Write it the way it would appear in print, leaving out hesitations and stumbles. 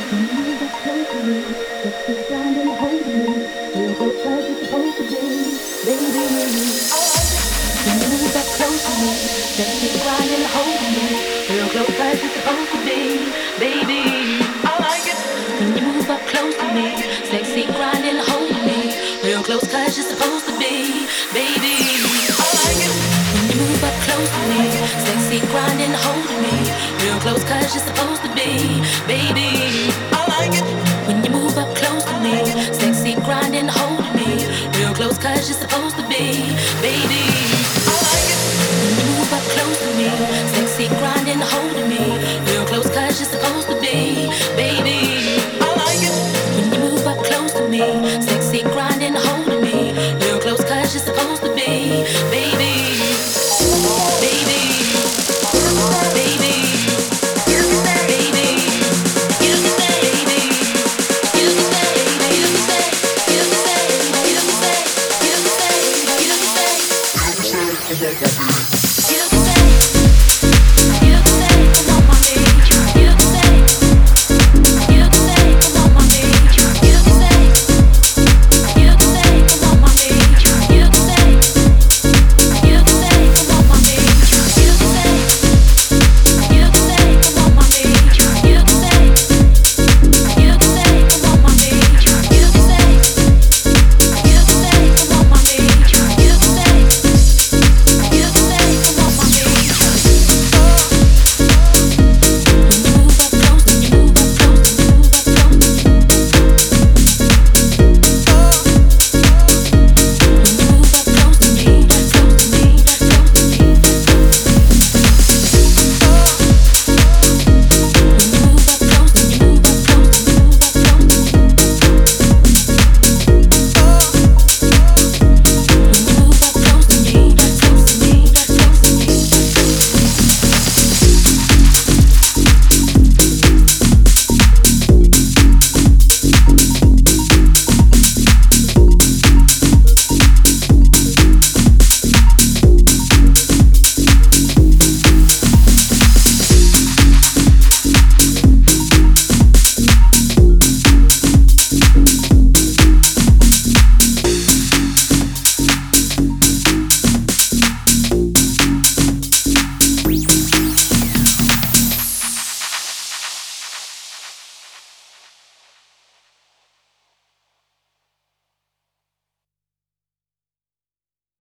When you get close to me, just sit down and hold me. Feel so close you're supposed to be, baby. When you move up close to me, just sit down and hold me. Real close 'cause you're supposed to be, baby. I like it. When you move up close to me, sexy grind and hold me. Real close 'cause you're supposed to be, baby. I like it. When you move up close to me, sexy grind and hold me. Real close 'cause you're supposed to be, baby. I like it. When you move up close to me, sexy grind and hold me. Real close 'cause you're supposed to be, baby. I like it. When you move up close to me, sexy grind and hold me. Real close 'cause you're supposed to be.